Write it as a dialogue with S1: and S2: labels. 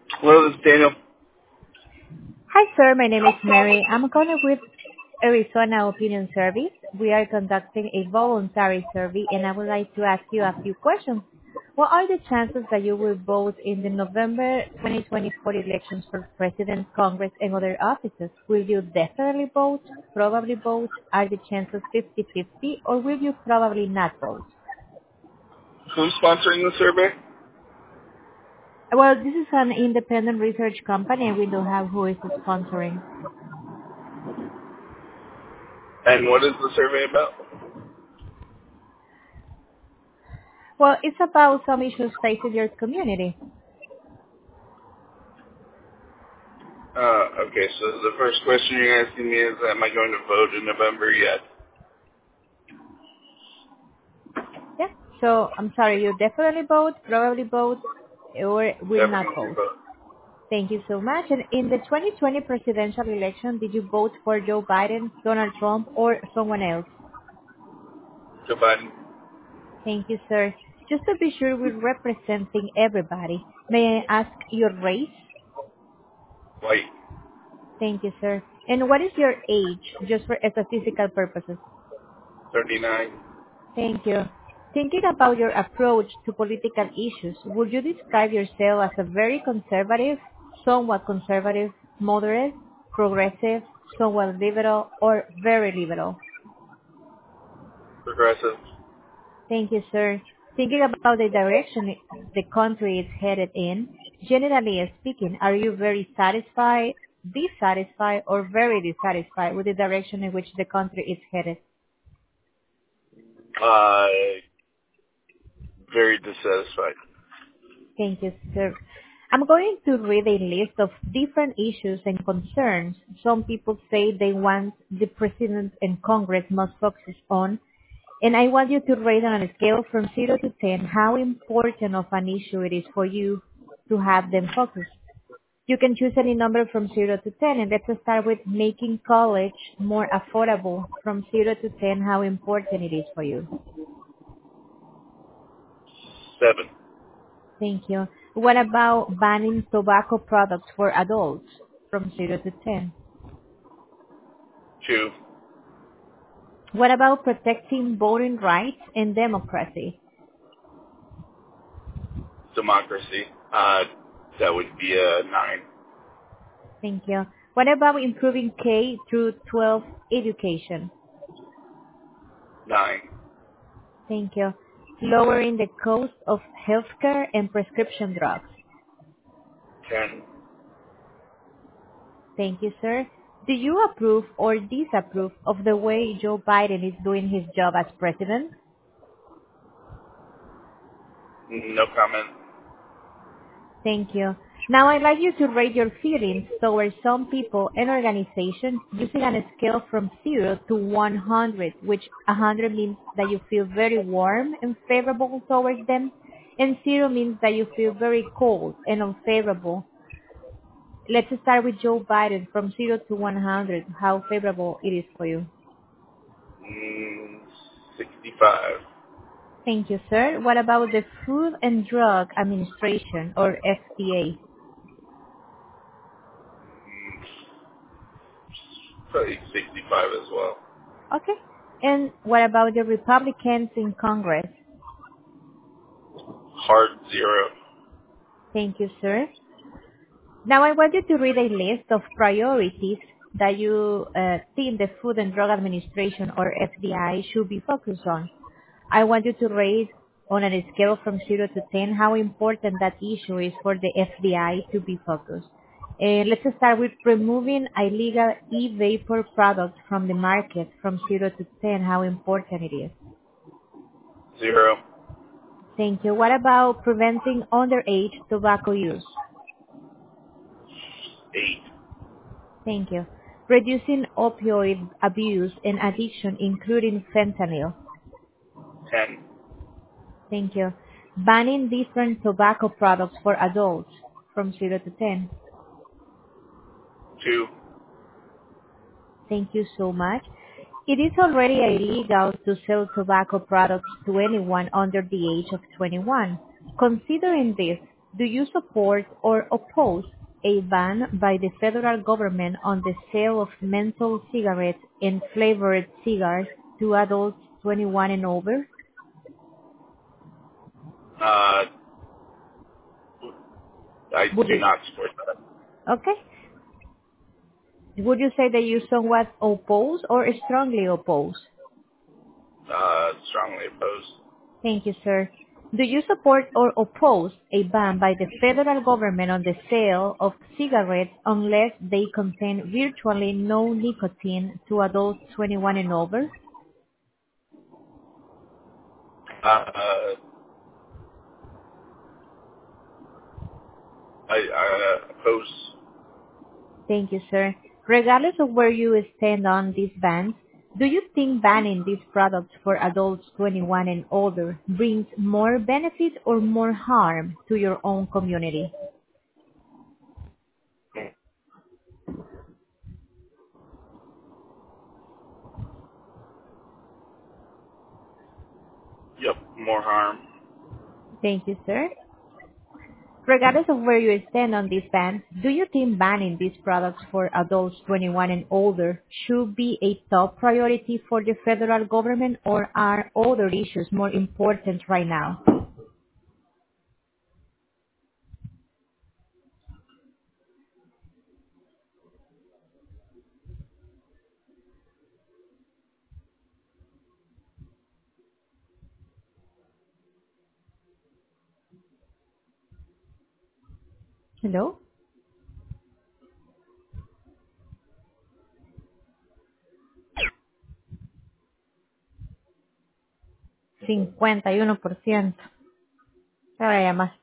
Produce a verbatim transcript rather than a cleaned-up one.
S1: Hello, this is Daniel.
S2: Hi, sir. My name is Mary. I'm calling with Arizona Opinion Service. We are conducting a voluntary survey, and I would like to ask you a few questions. What are the chances that you will vote in the November twenty twenty-four elections for President, Congress, and other offices? Will you definitely vote, probably vote? Are the chances fifty-fifty, or will you probably not vote?
S1: Who's sponsoring the survey?
S2: Well, this is an independent research company, and we don't have who is sponsoring.
S1: And what is the survey about?
S2: Well, it's about some issues facing your community.
S1: Uh, okay, so the first question you're asking me is, am I going to vote in November yet?
S2: Yeah. So I'm sorry, you definitely vote, probably vote, or will not
S1: Definitely
S2: vote.
S1: vote.
S2: Thank you so much. And in the twenty twenty presidential election, did you vote for Joe Biden, Donald Trump, or someone else?
S1: Joe Biden.
S2: Thank you, sir. Just to be sure we're representing everybody, may I ask your race?
S1: White.
S2: Thank you, sir. And what is your age, just for statistical purposes?
S1: thirty-nine.
S2: Thank you. Thinking about your approach to political issues, would you describe yourself as a very conservative, somewhat conservative, moderate, progressive, somewhat liberal, or very liberal?
S1: Progressive.
S2: Thank you, sir. Thinking about the direction the country is headed in, generally speaking, are you very satisfied, dissatisfied, or very dissatisfied with the direction in which the country is headed?
S1: Uh, very dissatisfied.
S2: Thank you, sir. I'm going to read a list of different issues and concerns some people say they want the President and Congress must focus on, and I want you to rate on a scale from zero to ten how important of an issue it is for you to have them focus. You can choose any number from zero to ten, and let's start with making college more affordable from zero to ten, how important it is for you.
S1: Seven.
S2: Thank you. What about banning tobacco products for adults from zero to ten?
S1: Two.
S2: What about protecting voting rights and democracy?
S1: Democracy. Uh, that would be a nine.
S2: Thank you. What about improving K through twelve education?
S1: Nine.
S2: Thank you. Lowering the cost of healthcare and prescription drugs?
S1: Ten.
S2: Thank you, sir. Do you approve or disapprove of the way Joe Biden is doing his job as president?
S1: No comment.
S2: Thank you. Now I'd like you to rate your feelings towards some people and organizations using a scale from zero to one hundred, which one hundred means that you feel very warm and favorable towards them, and zero means that you feel very cold and unfavorable. Let's start with Joe Biden from zero to one hundred, how favorable it is for you.
S1: Mm, sixty-five.
S2: Thank you, sir. What about the Food and Drug Administration, or F D A?
S1: Mm, probably sixty-five as well.
S2: Okay. And what about the Republicans in Congress?
S1: Hard zero.
S2: Thank you, sir. Now I want you to read a list of priorities that you uh, think the Food and Drug Administration, or F D A, should be focused on. I want you to rate on a scale from zero to ten how important that issue is for the F D A to be focused. Uh, let's start with removing illegal e-vapor products from the market from zero to ten, how important it is.
S1: Zero.
S2: Thank you. What about preventing underage tobacco use?
S1: Eight.
S2: Thank you. Reducing opioid abuse and addiction, including fentanyl.
S1: Ten.
S2: Thank you. Banning different tobacco products for adults from zero to ten.
S1: Two.
S2: Thank you so much. It is already illegal to sell tobacco products to anyone under the age of twenty-one. Considering this, Do you support or oppose a ban by the federal government on the sale of menthol cigarettes and flavored cigars to adults twenty-one and over?
S1: Uh, I
S2: Would
S1: do
S2: you,
S1: not support that.
S2: okay. Would you say that you somewhat oppose or strongly oppose?
S1: Uh, strongly opposed.
S2: Thank you, sir. Do you support or oppose a ban by the federal government on the sale of cigarettes unless they contain virtually no nicotine to adults twenty-one and over?
S1: Uh, uh, I, I uh, oppose.
S2: Thank you, sir. Regardless of where you stand on these bans, do you think banning these products for adults twenty-one and older brings more benefit or more harm to your own community?
S1: Yep, more harm.
S2: Thank you, sir. Regardless of where you stand on these bans, do you think banning these products for adults twenty-one and older should be a top priority for the federal government, or are other issues more important right now? Hello? cincuenta y uno por ciento. Ahora ya más